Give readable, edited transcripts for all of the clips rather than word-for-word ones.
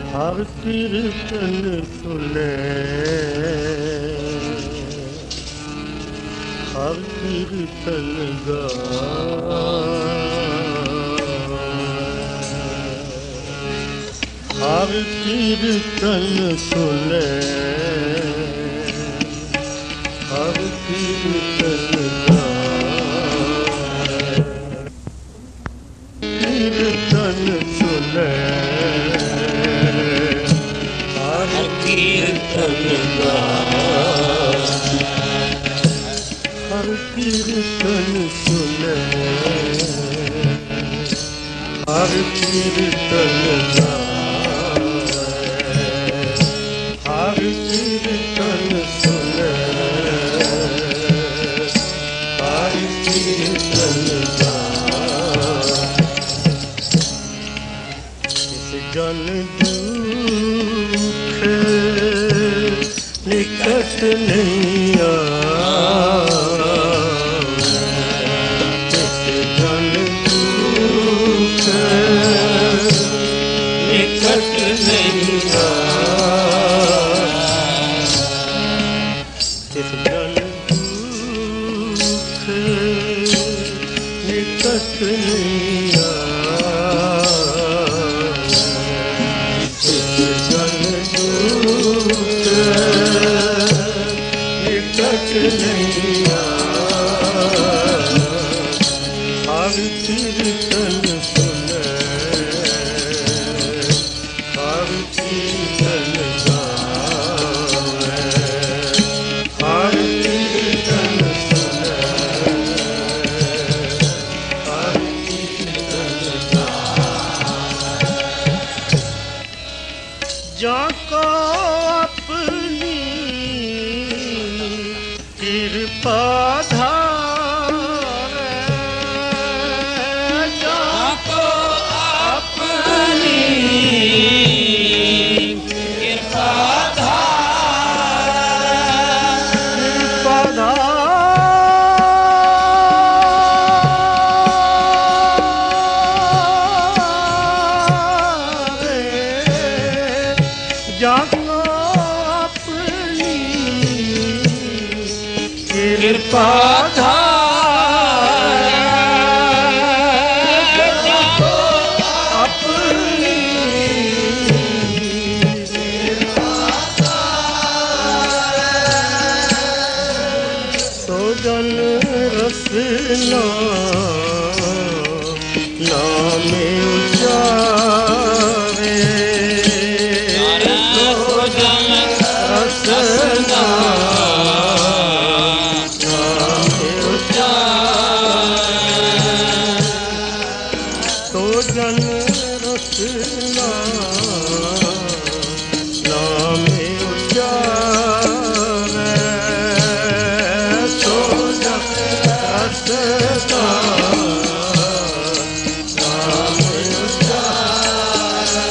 ਹਰ ਕੀਰਤਨ ਸੁਨੇ, ਹਰ ਕੀਰਤਨ ਗਾਏ, ਹਰ ਕੀਰਤਨ ਸੁਨੇ, ਹਰ ਕੀਰਤਨ ਗਾਏ, ਕੀਰਤਨ ਸੁਨੇ, ਕੀਰਤਨ ਗਾਏ, ਹਰ ਕੀਰਤਨ ਸੁਨੇ, ਹਰ ਕੀਰਤਨ ਗਾਏ, ਹਰ ਕੀਰਤਨ ਸੁਨੇ, ਹਰ ਕੀਰਤਨ ਗਾਏ, ਇਸ ਜਨ ਨਿਕਟ ਨਹੀਂ ਆਵੇ, ਤਿਸ ਜਨ ਦੁਖ ਨਿਕਟ ਨਹੀਂ ਆਵੇ, ਤਿਸ ਜਨ ਦੁਖ ਨਿਕਟ ਨਹੀਂ ਆਵੇ, ਤਿਸ ਜਨ ਦੁਖ ਨਿਕਟ ਨਹੀਂ ਆਵੇ, ਹਰ ਕੀਰਤਨ ਸੁਨੇ, ਹਰ ਕੀਰਤਨ ਗਾਏ, ਹਰ ਕੀਰਤਨ ਸੁਨੇ, ਹਰ ਕੀਰਤਨ ਗਾਏ, ਜਾਂ ਕੋ ਆਪਣੀ ਕਿਰਪਾ ਧਾਰੇ, ਜਾਂ ਕੋ ਆਪਣੀ ਕਿਰਪਾ ਧਾਰੇ, ਕਿਰਪਾ ਧਾਰੇ, ਜਾਂ ਕੋ ਆਪਣੀ ਕਿਰਪਾ ਧਾਰੇ, ਜਾਂ ਕੋ ਆਪਣੀ ਕਿਰਪਾ ਧਾਰੇ, ਸੋ ਜਨ ਰਸਨਾ ਨਾਮੇ ਉਚਾਰੇ, ਸੋ ਜਨ ਰਸਨਾ ਜਨ ਰਸਨਾ ਨਾਮੇ ਉਚਾਰੇ, ਸੋ ਜਨ ਰਸਨਾ ਨਾਮੇ ਉਚਾਰੇ,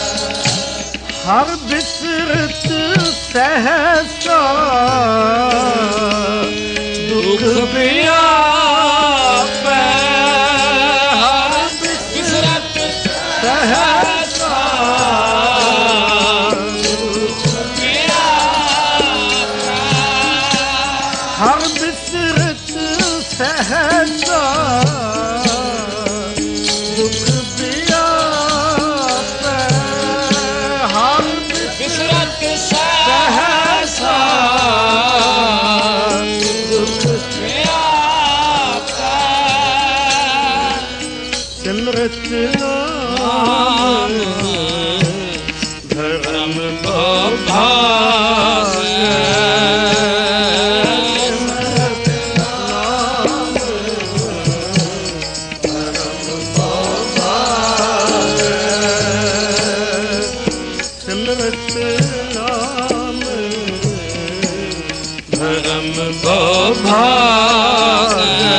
ਹਰ ਬਿਸਰਤ ਸਹਸਾ ਦੁਖ ਵਿਆਪੈ, ਸਹਸਾ ਦੁਖ ਵਿਆਪੈ, ਹਰ ਬਿਸਰਤ ਸਹਸਾ ਦੁਖ ਵਿਆਪੈ, ਹਰ ਬਿਸਰਤ ਸਹਸਾ ਦੁਖ ਵਿਆਪੈ, ਸਿਮਰਤ ਨਾਮ ਧਰਮ ਭਾਗੈ, ਸਿਮਰਤ ਨਾਮ ਧਰਮ ਭਾਗੈ, ਸਿਮਰਤ ਨਾਮ ਧਰਮ ਭਾਗੈ,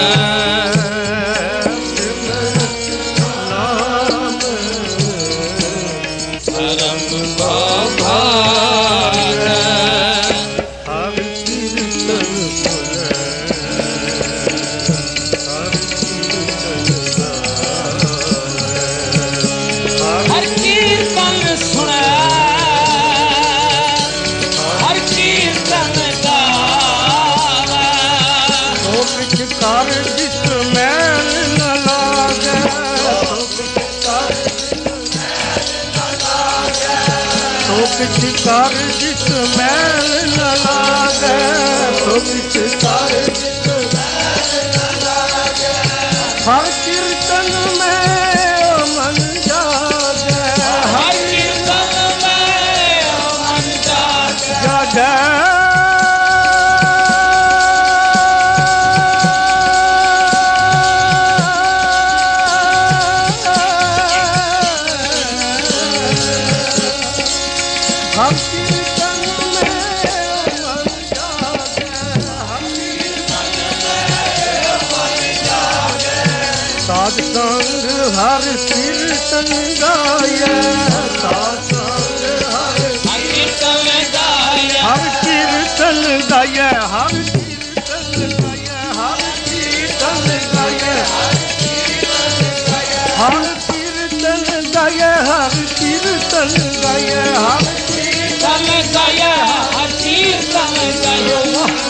ਹਰ ਕੀਰਤਨ ਸੁਣੈ ਸੋ ਕਿਛ ਕਰ ਜਿਸ ਮੈਲ ਨ ਲਾਗੈ ਸੋ ਕਿਛ ਕਰ ਜਿਸ ਮੈਲ ਨ ਲਾਗੈ ਹਰ ਕੀਰਤਨ ਮੈਂ ਮਨ ਜਾਗੈ ਹਰ ਕੀਰਤਨ ਮੈਂ ਮਨ ਜਾਗੈ ਹਰ ਕੀਰਤਨ ਮੈਂ ਮਨ ਜਾਗੈ ਹਰ ਕੀਰਤਨ ਮੈਂ ਮਨ ਜਾਗੈ ਸਾਧ ਸੰਗ ਹਰ ਕੀਰਤਨ ਗਾਇਐ ਸਾਧ ਸੰਗ ਹਰ ਕੀਰਤਨ ਗਾਇਐ ਹਰ ਕੀਰਤਨ ਗਾਇਐ ਹਰ ਕੀਰਤਨ ਗਾਇਐ ਹਰ ਕੀਰਤਨ ਗਾਇਐ ਹਰ ਕੀਰਤਨ ਗਾਇਐ ਹਰ ਕੀਰਤਨ ਗਾਇਐ ਹਰ ਕੀਰਤਨ ਗਾਇਐ ਹਰ ਕੀਰਤਨ ਗਾਇਐ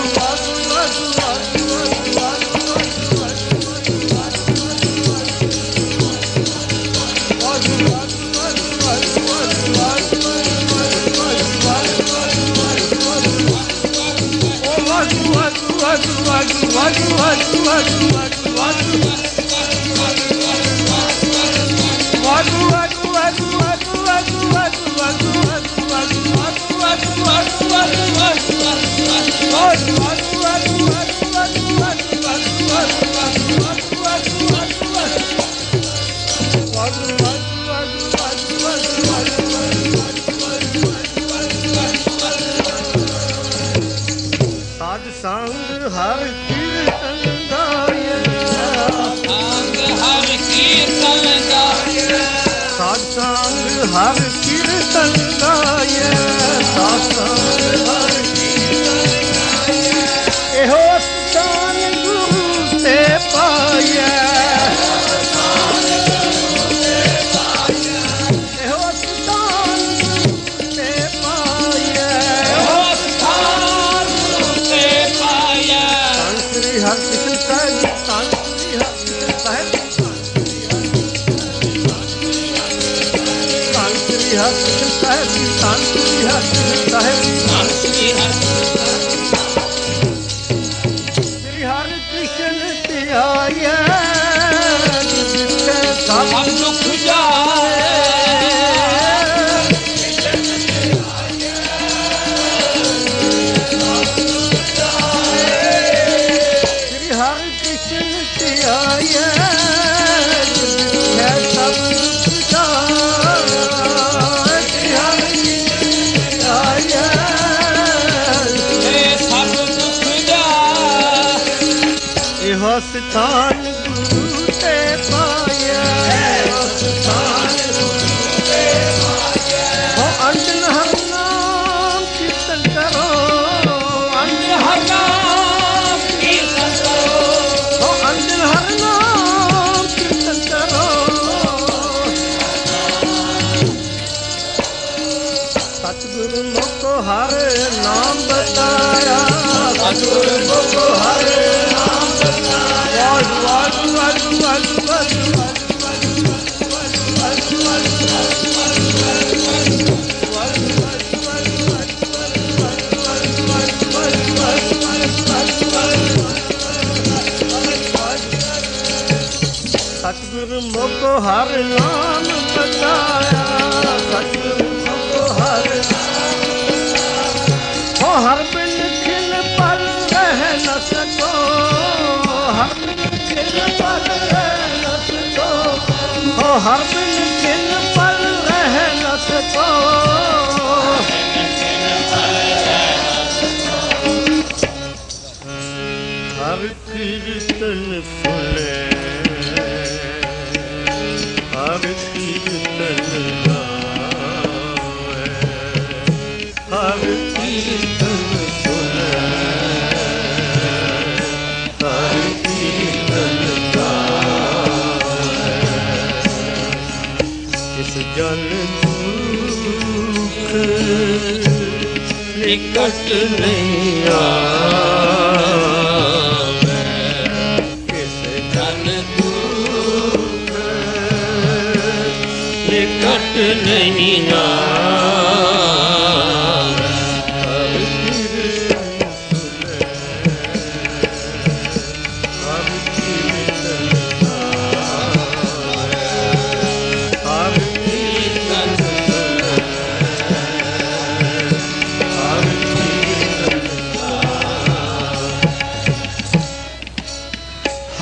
ਸਾਧ ਸੰਗ ਹਰ ਕੀਰਤਨ ਗਾਇਐ ਸੰਗ ਹਰ ਕੀਰਤਨ ਗਾਇਐ ਸਾਧ ਸੰਗ ਹਰ ਕੀਰਤਨ ਗਾਇਐ ਸਾਧ ਸੰਗ ਹਰ ਕੀਰਤਨ ਗਾਇਐ ਇਹੋ ਸਤਾਨ ਗੁਰੂ ਤੇ ਪਾਇਐ ਹਰ ਕ੍ਰਿਸ਼ਨ ਸਾਹਿਬ ਧੰਨ ਸ੍ਰੀ ਹਰਿ ਸਾਹਿਬ ਧੰਨ ਸ੍ਰੀ ਹਰਿ ਸਾਹਿਬ ਧੰਨ ਸ੍ਰੀ ਹਰਿ ਸਾਹਿਬ ਧੰਨ ਸ੍ਰੀ ਹਰਿ ਕ੍ਰਿਸ਼ਨ ਧਿਆਇਐ ਜਿਤੈ ਸਭ ਦੁਖ ਜਾਏ ਹਰ ਕ੍ਰਿਸ਼ਨ ਧਿਆਇਐ ਜਿਤੈ ਸਭ ਦੁਖ ਜਾਏ ਹਰ ਕ੍ਰਿਸ਼ਨ ਧਿਆਇਐ ਸਭ ਦੁਖ ਜਾਏ ਇਹੋ ਸਥਾਨ ਗੁਰੂ ਤੇ ਪਾਇਐ ਇਹੋ ਸਥਾਨ ਗੁਰੂ ਤੇ ਪਾਇਐ ਹੋ ਅੰਜਨ ਹਰ ਨਾਮ ਕੀਰਤਨ ਕਰੋ ਅੰਜਨ ਹਰ ਨਾਮ ਕੀਰਤਨ ਕਰੋ ਹੋ ਅੰਜਨ ਹਰ ਨਾਮ ਕੀਰਤਨ ਕਰੋ ਸਤਿਗੁਰੂ ਮੁਖੋ ਹਰ ਨਾਮ ਬਤਾਇਆ ਸਤਿਗੁਰੂ ਮੁਖੋ ਹਰ ਨਾਮ ਬਤਾਇਆ ਵਾਹਿਗੁਰੂ ਵਾਹਿਗੁਰੂ ਵਾਹਿਗੁਰੂ ਸਤਿਗੁਰੂ ਮੁਖੋ ਹਰ ਨਾਮ ਬਤਾਇਆ ਸਤਿਗੁਰੂ ਮੁਖੋ ਹਰ ਹੋ ਹਰ ਬਿਨ ਖਿਲ ਪਲ ਰਹਿ ਨ ਸਕੋ ਹਰ ਬਿਨ ਖਿਲ ਪਲ ਰਹਿ ਨ ਸਕੋ ਹੋ ਹਰ ਬਿਨ ਖਿਲ ਪਲ ਰਹਿ ਨ ਸਕੋ ਹਰ ਕੀਰਤਨ ਸੁਣੇ ਹਰ ਕੀਰਤਨ ਗਾਵੇ ਹਰ ਕੀਰਤਨ ਸੁਣੇ ਹਰ ਕੀਰਤਨ ਗਾਵੇ ਇਸ ਜਨ ਦੁਖ ਨਿਕਟ ਨਹੀਂ ਆਵੇ ਇਸ ਜਨ ਨਿਕਟ ਨਹੀਂ ਆਵੇ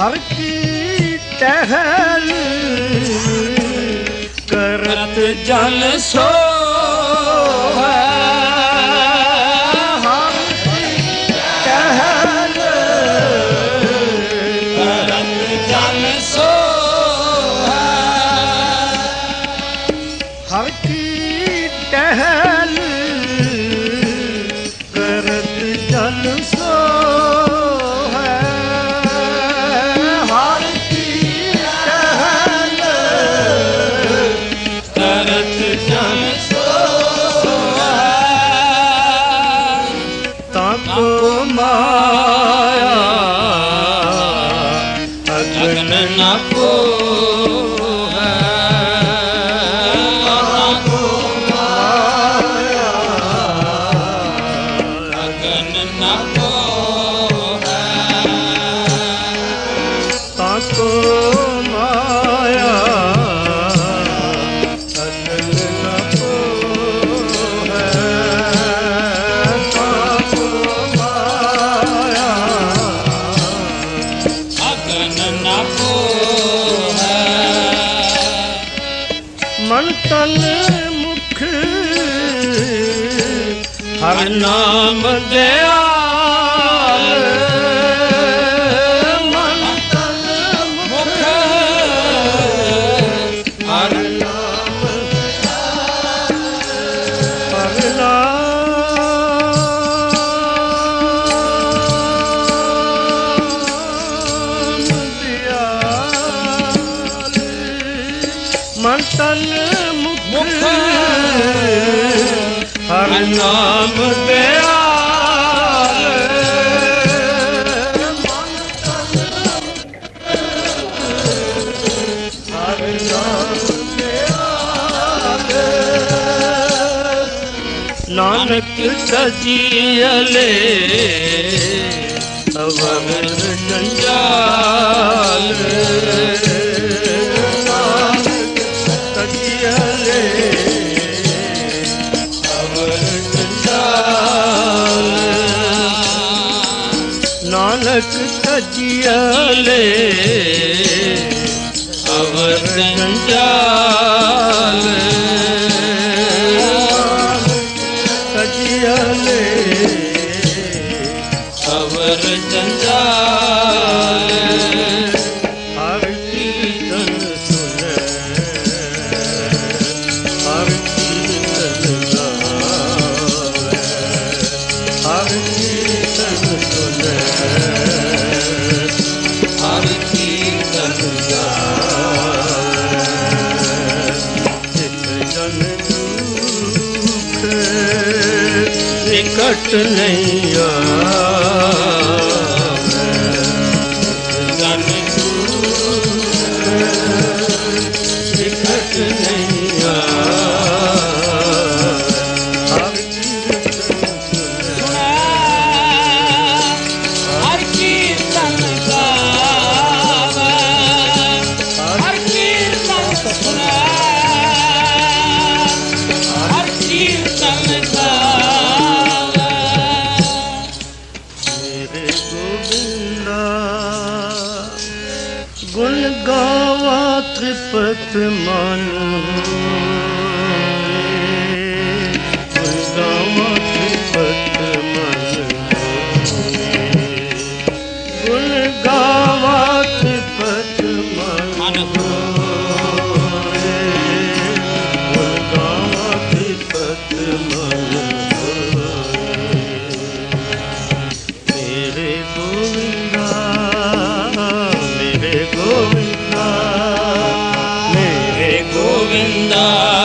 हर की टहल करत जन सो हर की टहल करत जन सो है हर की टहल करत जन सो है ताको माया अगन न को मन तन मुख हर नाम दयाल मन तन मुख हर नाम हर नाम दयाल मन तन मुख हर नाम दयाल हर नाम दयाल नानक सजियले अवर जंजाल नानक तजियले अवर जंजाल तजियले अवर जंजाल हर कीर्तन सुने हर कीर्तन गावे हर कीर्तन सुने हर कीर्तन गावे जन दुख निकट नहीं आवे जन दुख निकट नहीं आवे हर कीर्तन गुण गावा त्रिपत मन गुण गावा त्रिपत मन गुण गावा त्रिपत मन गुण गावा त्रिपत मन मेरे गोविंदा मेरे गोविंदा मेरे गोविंदा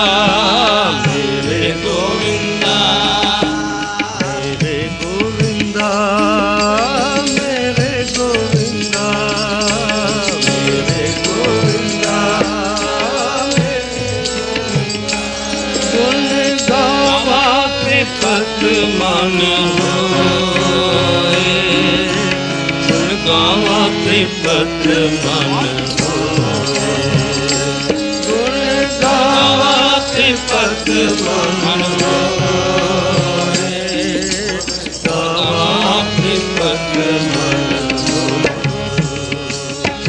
मेरे गोविंदा मेरे गोविंदा मेरे गोविंदा मेरे गोविंदा गुण गावा त्रिपत मन होए गुण गावा त्रिपत मन गुण गावा त्रिपत मन गावा त्रिपत मन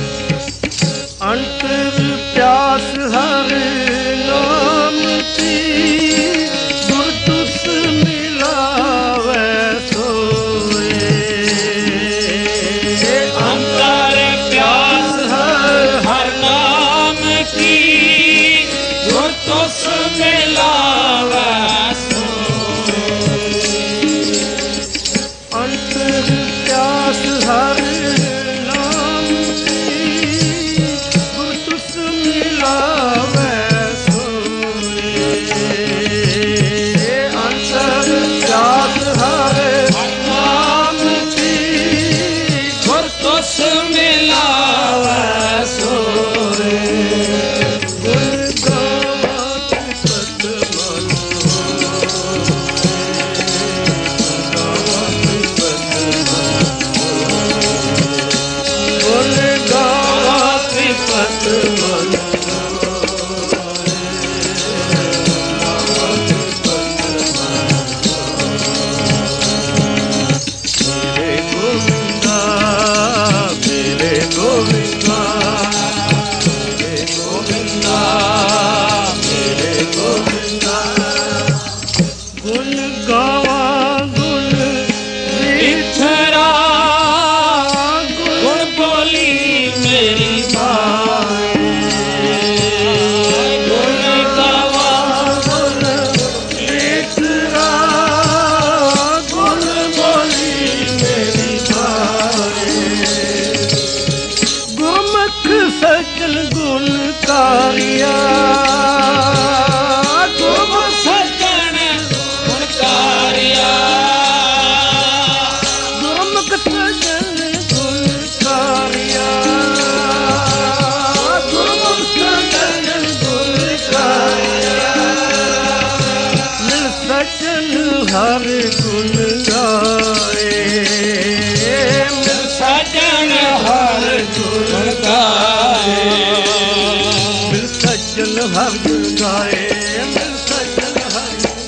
सजन हर गुण गाए, मिल सजन हर गुण गाए, मिल सजन हर गुण गाए, मिल सजन हर गुण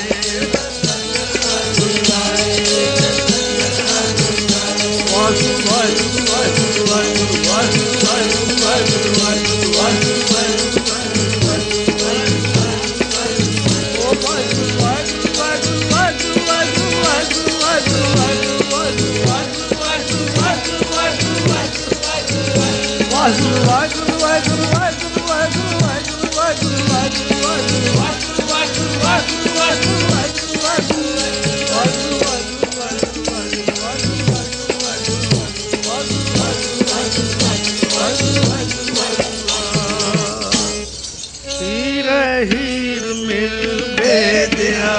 गाए, वाहिगुरू वाहिगुरू वाहिगुरू वाहिगुरू वाहिगुरू वाहिगुरू वाहिगुरू वाहिगुरू हीर मिल बेदिया,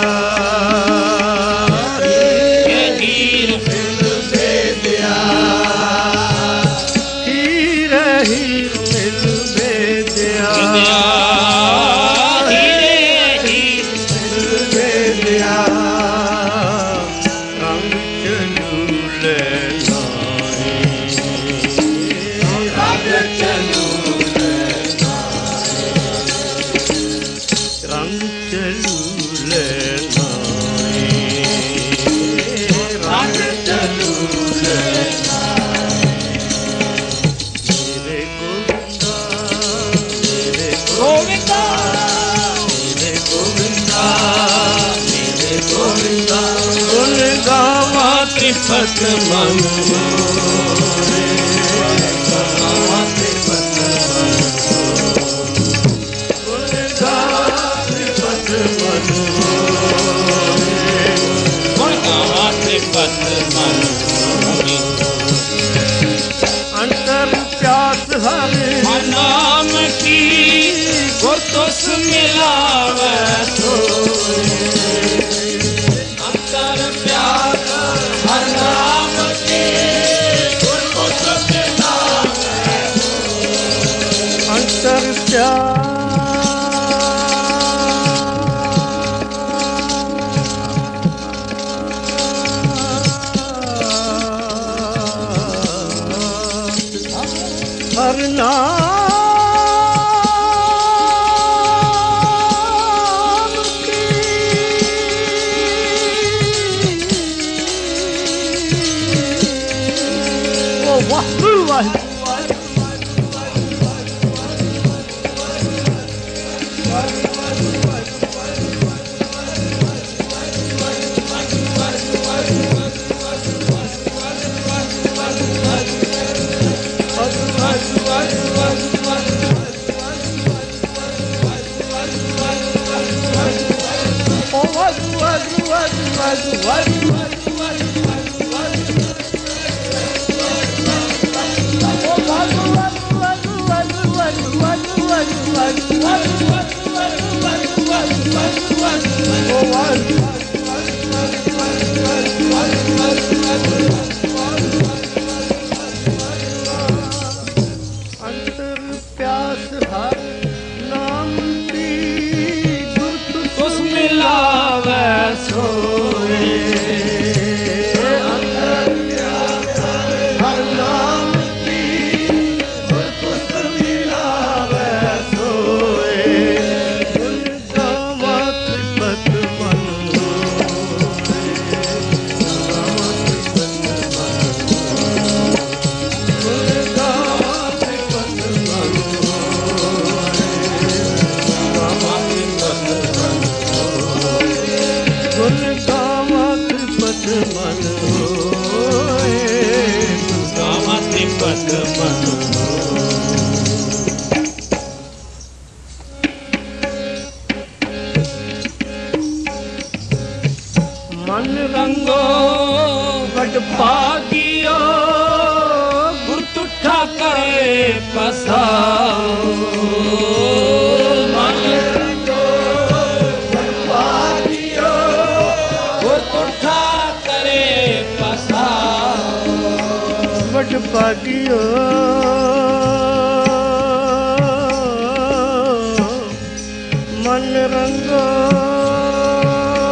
हीर मिल बेदिया, हीर हीर मिल बेदिया, हीर हीर मिल बेदिया, रंग चलू ले त्रिपत मन मोरे, गावा त्रिपत मन मोरे, गावा त्रिपत मन मोरे, गावा त्रिपत मन मोरे। अंतर प्यास हर नाम की, गुर तुस मिलावे सोए, अंतर प्यास हर नाम की, गुर तुस मिलावे सोए, अंतर प्यास हर नाम की, ओ वाहिगुरू वाहिगुरू अंतर प्यास हर नाम की, गुर तुस मिलावे सोए, अंतर प्यास हर नाम की, गुर तुस मिलावे सोए, गुर गावा त्रिपत मन मोरे, गावा त्रिपत मन मोरे, गुर गावा त्रिपत मन मोरे, गावा त्रिपत मन मोरे, गुर गावा त्रिपत मन होए, गावा त्रिपत मन मन रंगो बड़ भागियो, गुर तुठा करे पसाओ, मन रंगो बड़ भागियो, गुर तुठा करे पसाओ, बड़ भागियो मन रंगो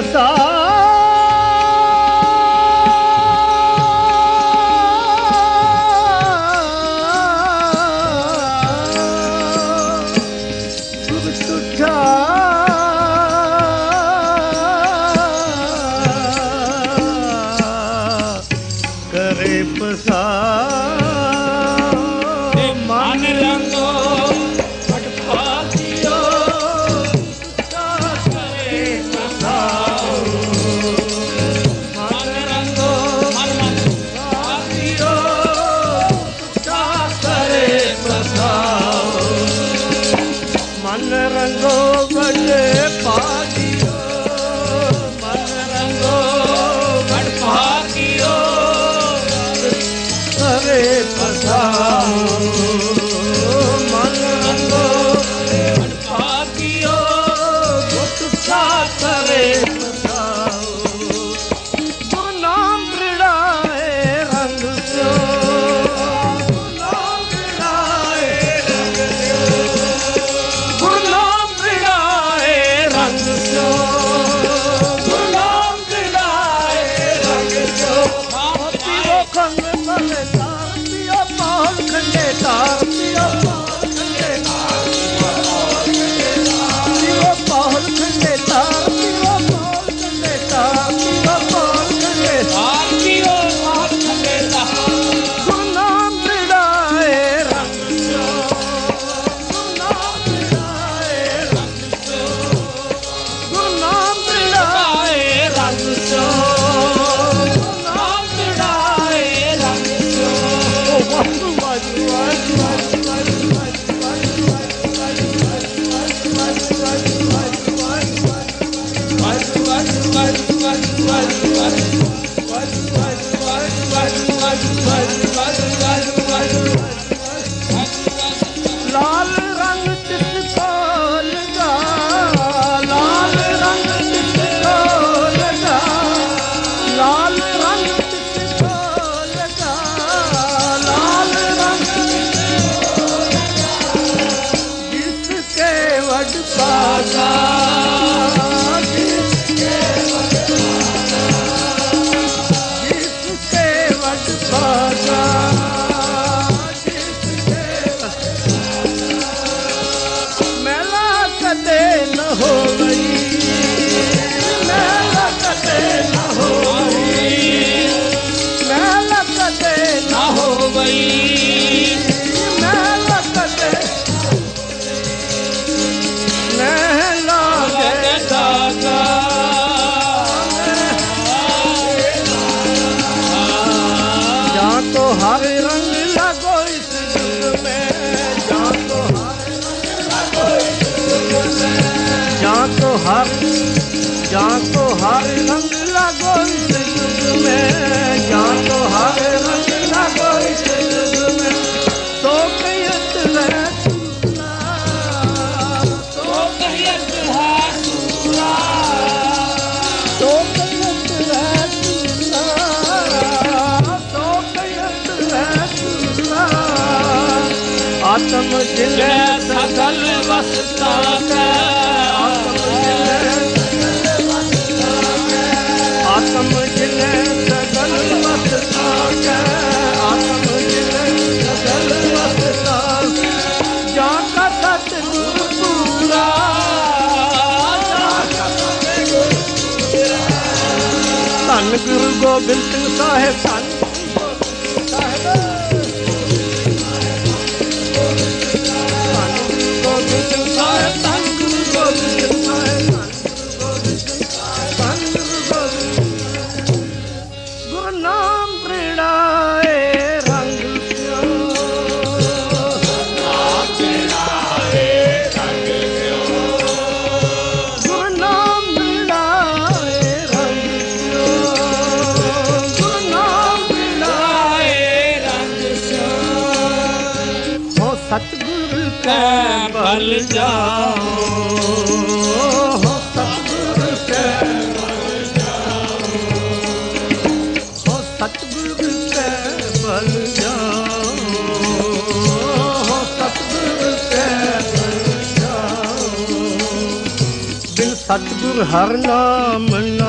ਸਤਿਗੁਰ ਹਰ ਨਾਮ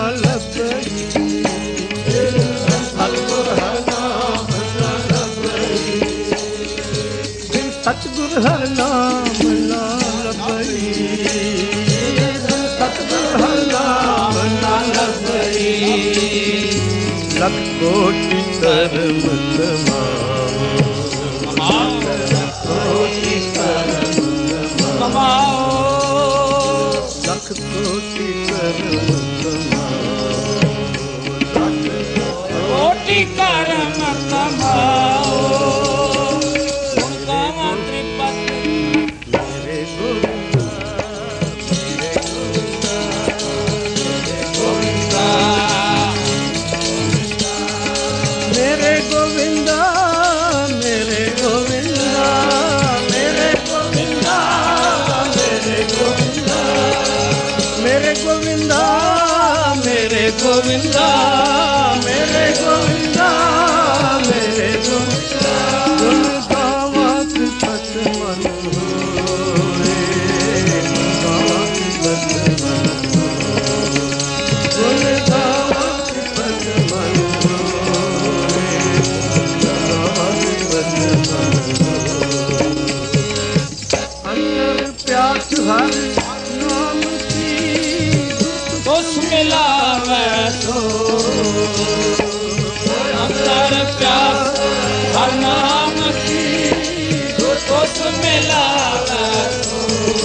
ਸਤਿਗੁਰ ਹਰ ਨਾਮ ਨਾ ਲੱਭਈ, ਸਤਿਗੁਰ ਹਰ ਨਾਮ ਨਾ ਲੱਭਈ। ਲੱਖ ਕੋਟਿ ਕਰਮ ਕਮਾਓ, ਕੋਟਿ ਕਰਮ ਕਮਾਓ, ਲੱਖ ਕੋਟਿ ਕਰਮ ਕਮਾਓ, ਕੋਟਿ ਕਰਮ ਕਮਾਓ। ਗੁਣ ਗਾਵਾਂ ਤ੍ਰਿਪਤ ਮੇਰੇ ਗੋਬਿੰਦਾ, ਮੇਰੇ ਗੋਬਿੰਦਾ, ਮੇਰੇ ਗੋਬਿੰਦਾ, ਮੇਰੇ ਗੋਬਿੰਦਾ, ਮੇਰੇ ਗੋਬਿੰਦਾ, ਮੇਰੇ ਗੋਬਿੰਦਾ, ਮੇਰੇ ਗੋਬਿੰਦਾ, ਮੇਰੇ ਗੋਬਿੰਦਾ, ਮੇਰੇ ਗੋਬਿੰਦਾ। ਗੁਣ ਗਾਵਾਂ ਤ੍ਰਿਪਤ ਮਨ ਹੋਏ, ਗਾਵਾਂ ਤ੍ਰਿਪਤ ਮਨ ਹੋਏ, ਗੁਣ ਗਾਵਾਂ ਤ੍ਰਿਪਤ ਮਨ ਹੋਏ, ਗਾਵਾਂ ਤ੍ਰਿਪਤ ਮਨ ਹੋਏ। ਅੰਦਰ ਪਿਆਸ ਹਰ ਨਾਮ ਕੀ, ਉਸ ਮਿਲਾਵੇ ਸੋ। ਅੰਦਰ ਪਿਆਸ ਹਰ ਨਾਮ ਕੀ, ਉਸ ਮਿਲਾਵੇ ਸੋ।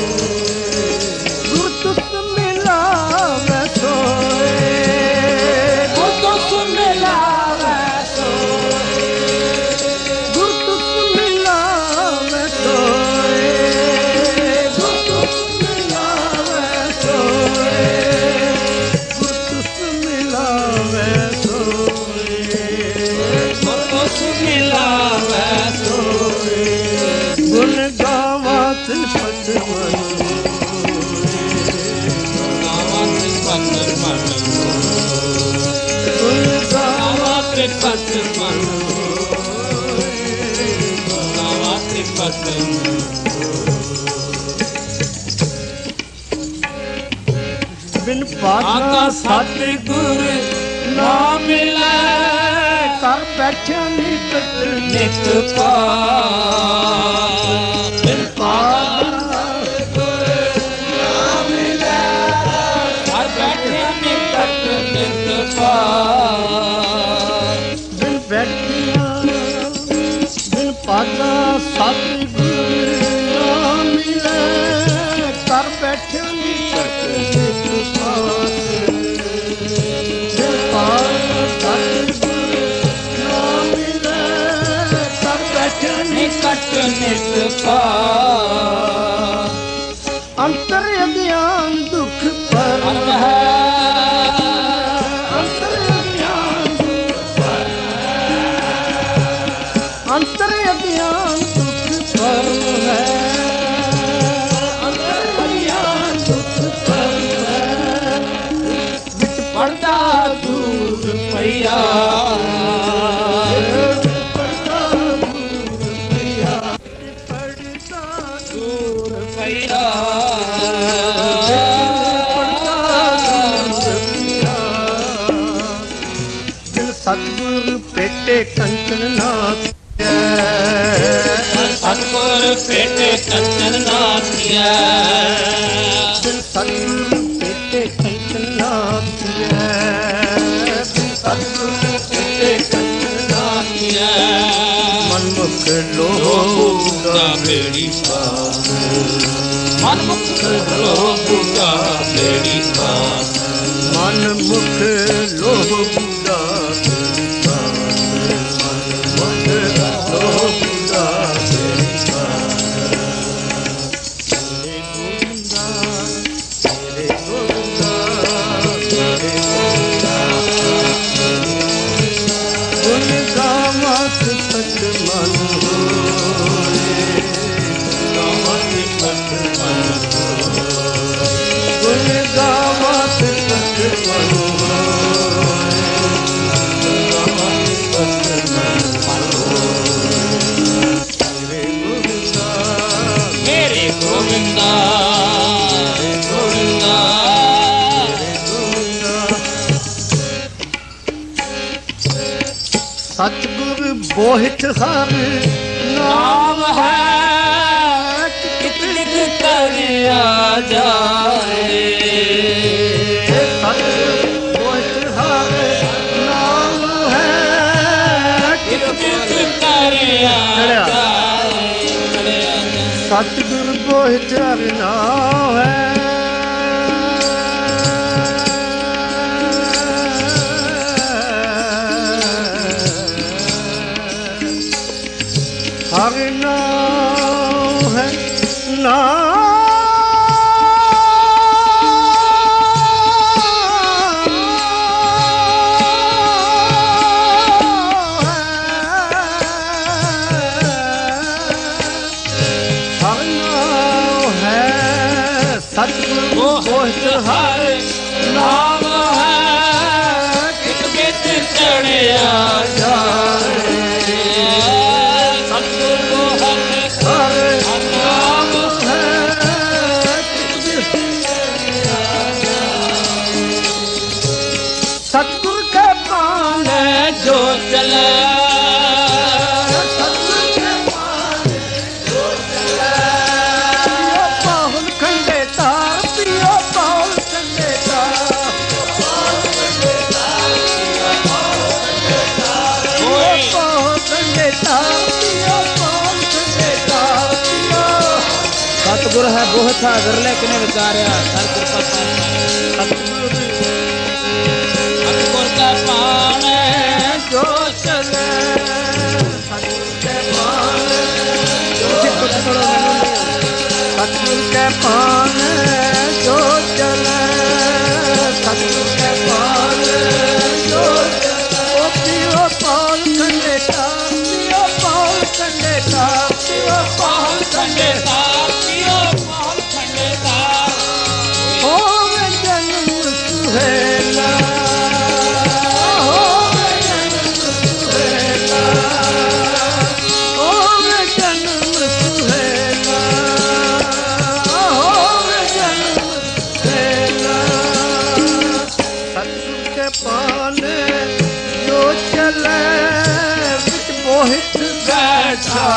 ਗੁਰ ਤੁਸ ਮਿਲਾਵੇ ਸੋਏ, ਗੁਰ ਤੁਸ ਮਿਲਾਵੇ ਸੋਏ, ਗੁਰ ਤੁਸ ਮਿਲਾਵੇ ਸੋਏ, ਗੁਰ ਤੁਸ ਮਿਲਾਵੇ ਸੋਏ, ਗੁਰ ਤੁਸ ਮਿਲਾਵੇ ਸੋਏ, ਗੁਰ ਤੁਸ ਮਿਲਾਵੇ ਸੋਏ। ਗੁਣ ਗਾਵਾਂ ਤ੍ਰਿਪਤ ਮਨ ਗਾਵਾਂ ਤ੍ਰਿਪਤ ਮਨ ਗੁਣ ਗਾਵਾਂ ਤ੍ਰਿਪਤ ਮਨ ਗਾਵਾਂ ਤ੍ਰਿਪਤ ਬਿਨ ਪਾਤਾ ਆਕਾ ਸਤਿਗੁਰ ਨਾ ਮਿਲੈ, ਕਰ ਬੈਠਿਆ ਨਿਕਟ ਨਿਕ ਪਾਰ। ਬਿਨ ਪਾਤਾ ਹਰ ਬੈਠਿਆ ਨਿਕਟ ਨਿਕ ਪਾਰ। ਬਿਨ ਬੈਠਿਆ ਬਿਨ ਪਾਤਾ ਸਤਿਗੁਰ ਨਾ ਮਿਲੈ, ਕਰ ਬੈਠਿਆ ਨਿਕਟ ਨਿਕ ਪਾਰ। ਬਿਨ ਪਾਤਾ ਸਤਿਗੁਰ ਨਾ ਮਿਲੈ, ਕਰ ਬੈਠਿਆ ਨਿਕਟ ਨਿਕ ਪਾਰ। ਅੰਤਰ ਅਗਿਆਨ ਦੁਖ ਪਰ ਅੰਤ ਹੈ ਅੰਤਰ ਅਗਿਆਨ ਦੁਖ ਪਰ, ਅੰਤਰ ਅਗਿਆਨ ਦੁਖ ਪਰ ਹੈ, ਅੰਤਰ ਅਗਿਆਨ ਦੁਖ ਪਰ ਹੈ। ਵਿੱਚ ਪਰਦਾ ਦੂਰ ਪਈਆ, ਪੜਦਾ ਦੂਰ ਪਿਆ, ਪੜਦਾ ਦੂਰ ਪਈਆ। ਸਤਿਗੁਰ ਪੇਟੇ ਕੰਚਨ ਨਾਥ, ਸਤਿਗੁਰ ਪੇਟੇ ਕੰਚਨ ਨਾਥੀਐ। ਸਤਿਗੁਰ ਪੇਟੇ ਕੰਚਨ ਨਾਥ, ਸਤਿਗੁਰ ਪੇਟੇ ਕੰਚਨ ਨਾਥ। ਮਨਮੁਖ ਲੋਭ ਦਾ ਬੇੜੀ ਪਾਰ, ਮਨਮੁਖ ਲੋਭ ਦਾ ਬੇੜੀ ਪਾਰ। ਮਨਮੁਖ ਲੋਭ ਦਾ ਬੇੜੀ ਪਾਰ, ਮਨਮੁਖ ਲੋਭ ਦਾ ਬੇੜੀ ਪਾਰ। ਮੇਰੇ ਗੋਬਿੰਦਾ, ਮੇਰੇ ਗੋਬਿੰਦਾ, ਗੁਣ ਗਾਵਾਂ ਤ੍ਰਿਪਤ ਮਨ ਹੋਏ, ਗਾਵਾਂ ਤ੍ਰਿਪਤ ਮਨ ਹੋਏ, ਗੁਣ ਗਾਵਾਂ ਤ੍ਰਿਪਤ ਮਨ ਹੋਏ, ਗਾਵਾਂ ਤ੍ਰਿਪਤ ਮਨ ਹੋਏ। ਮੇਰੇ ਗੋਬਿੰਦਾ, ਮੇਰੇ ਗੋਬਿੰਦਾ, ਸਤਿਗੁਰ ਬੋਹਿਤ ਹਰ ਨਾਮ ਨਾਮ ਹੈ ਤਰਿਆ ਜਾਏ ਸਤਿਗੁਰ ਹਰ ਨਾਮ ਹੈ ਕਿਤ ਕਿਤ ਤਰਿਆ ਜਾਏ ਸਤਿਗੁਰ ਬੋਹਿਤ ਹਰਿ ਨਾਮ ਹੈ ਹਰਿ ਨਾਮ ਹੈ ਨਾਮ ਸਤਿਗੁਰ ਬੋਹਿਤ ਹਰਿ ਨਾਮ ਹੈ ਕਿਤ ਕਿਤ ਚੜਿਆ ਜਾਏ ਸਤਿਗੁਰ ਬੋਹਿਤ ਹਰਿ ਨਾਮ ਹੈ ਸਤਿਗੁਰ ਕੇ ਪਾਣੇ ਜੋ ਚਲੇ ਸਤਿਗੁਰ ਹੈ ਬਹੁਤ ਥਾ ਵਿਰਲੇ ਕਿਨੇ ਵਿਚਾਰਿਆ ਸਰ ਕਿਰਪਾ ਸਤਿਗੁਰ ਦਾ ਪਾਣੇ ਜੋ ਚਲੇ ਸਤਿਗੁਰ ਕੇ ਪਾਣੇ ਸਤਿਗੁਰ ਕੇ ਪਾਣੇ ਜੋ ਚਲੇ ਸਤਿਗੁਰ ਕੇ ਪਾਣੇ ਜੋ ਚਲੇ ਉਹ ਪੀਓ ਪਾਲ ਕੰਡੇ ਤਾ ਪੀਓ ਪਾਲ ਕੰਡੇ ਤਾ ਪੀਓ ਪਾਲ ਕੰਡੇ ਤਾ ਹੋਵੇ ਜਨਮ ਸੁਹੇਲਾ ਹੋਵੇ ਜਨਮ ਸੁਹੇਲਾ ਹੋਵੇ ਜਨਮ ਸੁਹੇਲਾ ਹੋਵੇ ਜਨਮ ਸੁਹੇਲਾ ਸਤਿਗੁਰ ਕੇ ਪਾਣੇ ਜੋ ਚਲੇ ਵਿੱਚ ਮੋਹਿਤ ਬੈਠਾ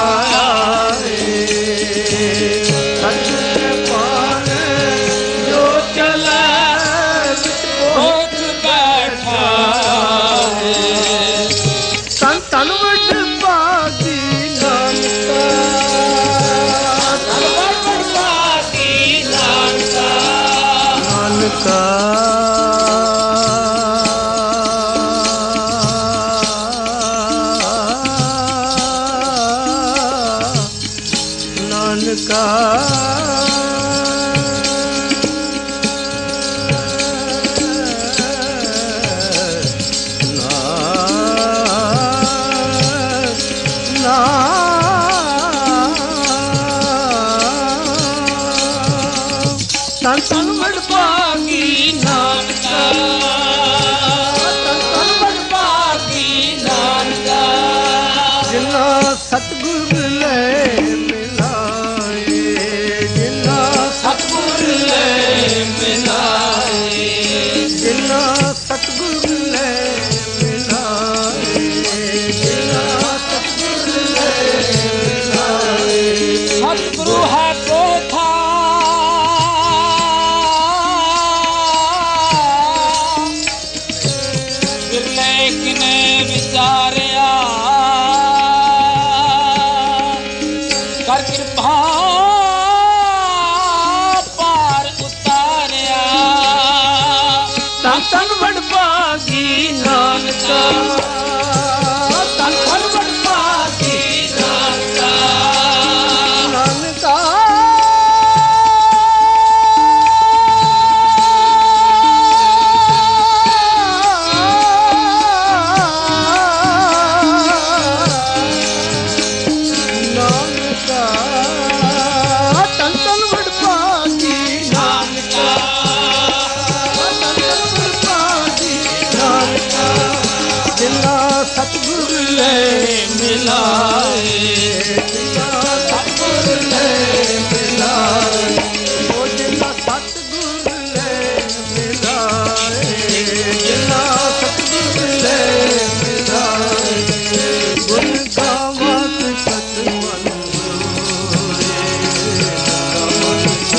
ਸਤਿਗੁਰ ਕੇ ਪਾਣੇ ਜੋ ਚਲੇ ਵਿੱਚ ਮੋਹਿਤ ਬੈਠਾ ਤਨ ਤਨ ਵੱਡ ਭਾਗੀ ਨਾਨਕਾ ਤਨ ਵੱਡ ਭਾਗੀ ਨਾਨਕਾ ਨਾਨਕਾ ਨਾਨਕਾ ਤਨ ਤਨ ਵਡ ਭਾਗੀ ਨਾਨਕਾ ਤਨ ਤਨ ਵੱਡ ਭਾਗੀ ਨਾਨਕਾ ਜਿਨ੍ਹਾਂ ਸਤਿਗੁਰ ਲੈ ਮਿਲਾਏ ਜਿਨ੍ਹਾਂ ਸਤਿਗੁਰ ਲੈ ਮਿਲਾਏ ਜਿਨ੍ਹਾਂ ਸਤਿਗੁਰ ਲੈ ਮਿਲਾਏ ਜਿਨ੍ਹਾਂ ਸਤਿਗੁਰ ਲੈ ਮਿਲਾਏ ਸਤਿਗੁਰੂ ਹੈ ਕੋਠਾ ਵਿਰਲੇ ਕਿਨੇ ਵਿਚਾਰਿਆ ਕਰ ਕਿਰਪਾ ਪਾਰ ਉਤਾਰਿਆ ਤਨ ਤਨ ਵਡ ਭਾਗੀ ਨਾਨਕਾ ਤਨ ਤਨ ਵਡ ਭਾਗੀ ਨਾਨਕਾ ਨਾਨਕਾ ਨਾਨਕਾ ਤਨ ਤਨ ਵਡ ਭਾਗੀ ਨਾਨਕਾ ਜਿਨ੍ਹਾਂ ਸਤਿਗੁਰ ਲੈ ਮਿਲਾਏ ਜਿਨ੍ਹਾਂ ਸਤਿਗੁਰ ਲੈ ਮਿਲਾਏ ਉਹ ਜਿਨ੍ਹਾਂ ਸਤਿਗੁਰ ਲੈ ਮਿਲਾਏ ਜਿਨ੍ਹਾਂ ਸਤਿਗੁਰ ਲੈ ਮਿਲਾਏ ਗੁਣ ਗਾਵਤ ਸਤ ਮਨ ਹੋਏ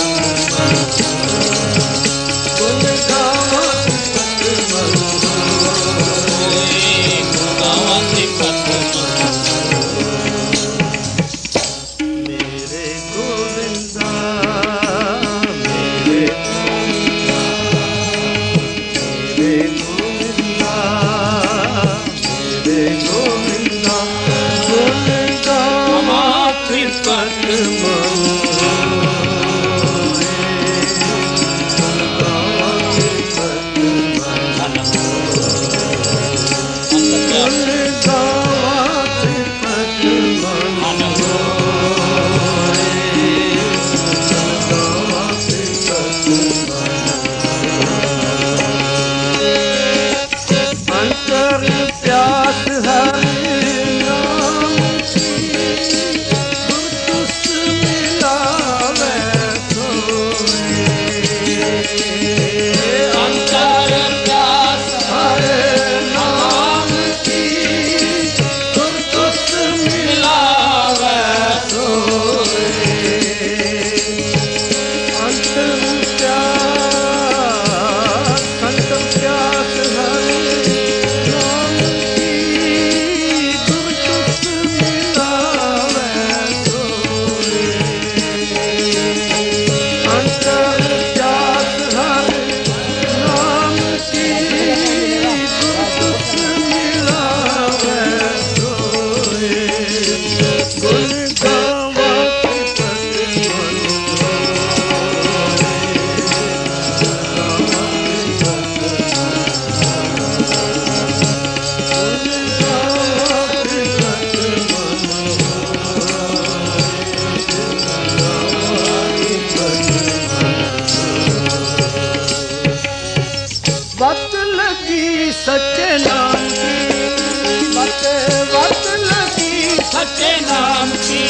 वत लगी सच्चे नाम की, वत लगी सच्चे नाम की,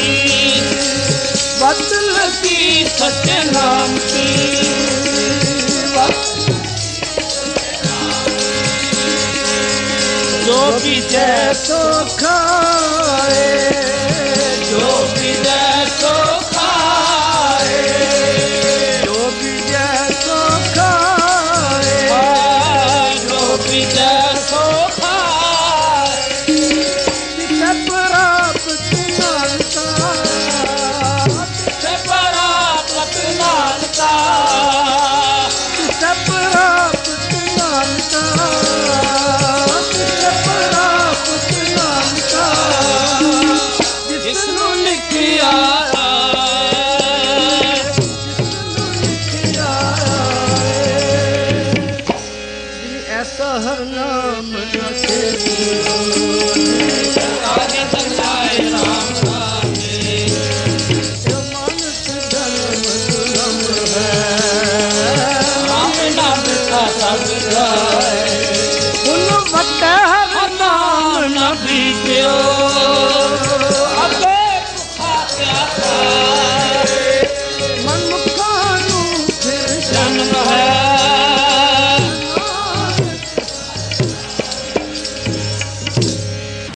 वत लगी सच्चे नाम की, जो भी जैसो खाए, जो भी जैसो खाए, जो भी जैसो खाए, जो भी जैसो खाए, जिसे प्राप्त नानका, जिसे प्राप्त नानका, जिसे प्राप्त नानका, जिसे प्राप्त नानका, जिसनु लिखिया ऐसा हर नाम रखे, आगे चलाए राम रामे, मानस जन्म दुर्लभ है, राम नाम का सब गाए, उन वटे हर नाम न बीत्यो, अबे भुखा क्या था।